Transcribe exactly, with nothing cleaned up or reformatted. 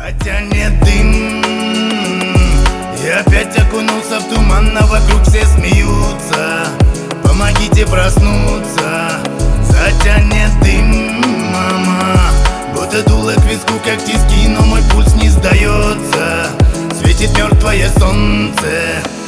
Затянет дым, и опять окунулся в туман, а вокруг все смеются. Помогите проснуться. Затянет дым, мама, будто дуло к виску, как тиски, но мой пульс не сдается. Светит мертвое солнце.